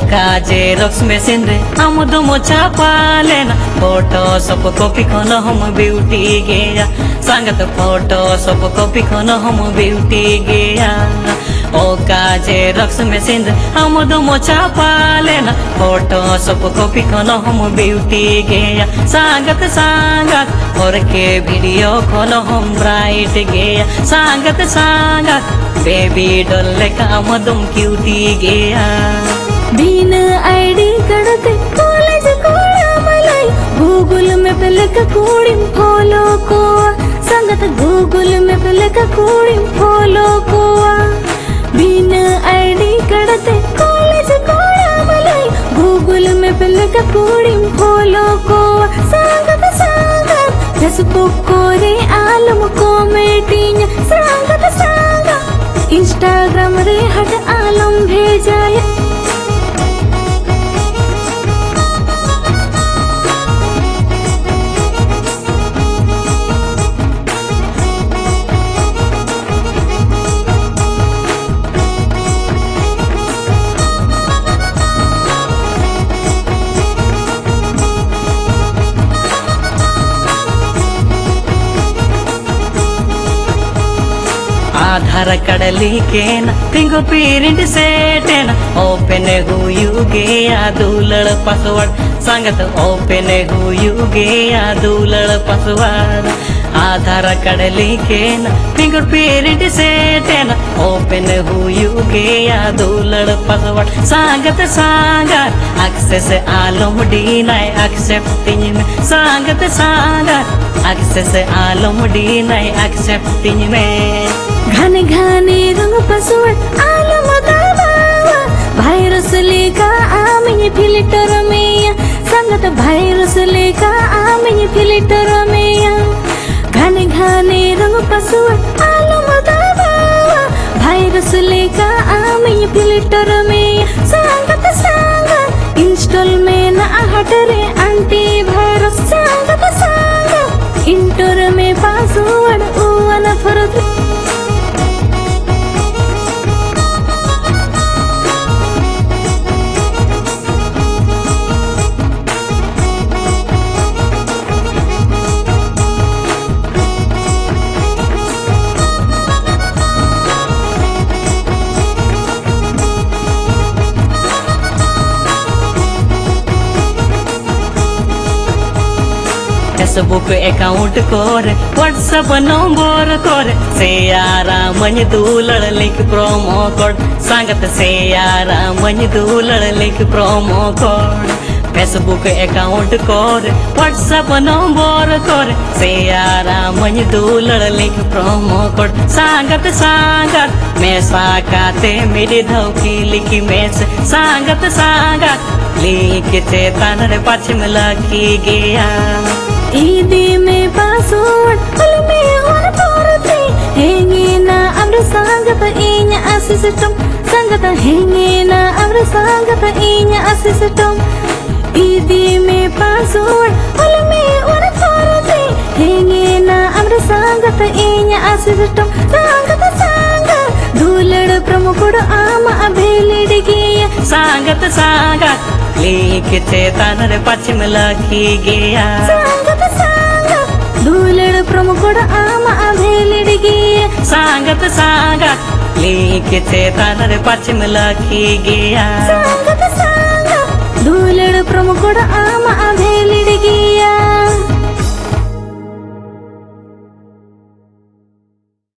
काजे रक्स मशीन रे हम दुमो छापा लेना फोटो सब कॉपी खन हम ब्यूटी गया संगत फोटो सब कॉपी खन हम ब्यूटी गया ओ काजे रक्स मशीन रे हम दुमो छापा लेना फोटो सब कॉपी खन हम ब्यूटी गया संगत संगत और के वीडियो खन हम ब्राइट गया संगत संगत बेबी डोल काम दुम क्यूटी गया बिन आईडी कड़ते कॉलेज कोड़ा मलाई गूगल मैप लेकर कोड़ी फॉलो को संगत गूगल मैप लेकर कोड़ी फॉलो को बिन आईडी कड़ते कॉलेज कोड़ा मलाई गूगल मैप लेकर कोड़ी फॉलो को संगत संगत फेसबुक को रे आलम कॉमेडिंग संगत संगत इंस्टाग्राम रे हट आलम भेजाया आधार कार्ड लिखेना फिंगर प्रिंट सेटेना ओपन हुयू गया दूलड़ पासवर्ड संगत ओपन हुयू गया दूलड़ पासवर्ड आधार कार्ड लिखेना फिंगर प्रिंट सेटेना ओपन हुयू गया दूलड़ पासवर्ड संगत संगत एक्सेस आलम डिनाई एक्सेप्टिंग में संगत संगत एक्सेस आलम डिनाई एक्सेप्टिंग में घने घने रंग पासवर्ड आलम दबावा वायरस लेका आमिन फिल्टर में संगत वायरस लेका आमिन फिल्टर में घने घने रंग पासवर्ड आलम दबावा वायरस लेका आमिन फिल्टर में संगत संगत इंस्टॉल में ना हटरे एंटी वायरस संगत संगत इंटर में पासवर्ड उवन फरद फेसबुक अकाउंट कर व्हाट्सएप नंबर कर से यारा मन दूलड़ लिख प्रोमो कोड संगत से यारा मन दूलड़ लिख प्रोमो कोड फेसबुक अकाउंट कर व्हाट्सएप नंबर कर से यारा मन दूलड़ लिख प्रोमो कोड संगत संगत मैं साकाते मेरे धौकी लिखी मैच संगत संगत लिख चेतन रे पश्चिम लखी गया ईदी में पासवर्ड फल में और तोरते हेंगे ना अमर संगत इन्या असिस्टम संगत हेंगे ना अमर संगत इन्या असिस्टम ईदी में पासवर्ड फल में और तोरते हेंगे ना अमर संगत इन्या असिस्टम संगत संगत दूलड़ प्रमुख आम अभेलिड गया संगत संगत लिख चेतन रे पश्चिम लखी गया संगत संगत दूलड़ प्रमुख आम अभेलिड गया संगत संगत लिख चेतन रे पश्चिम लखी गया संगत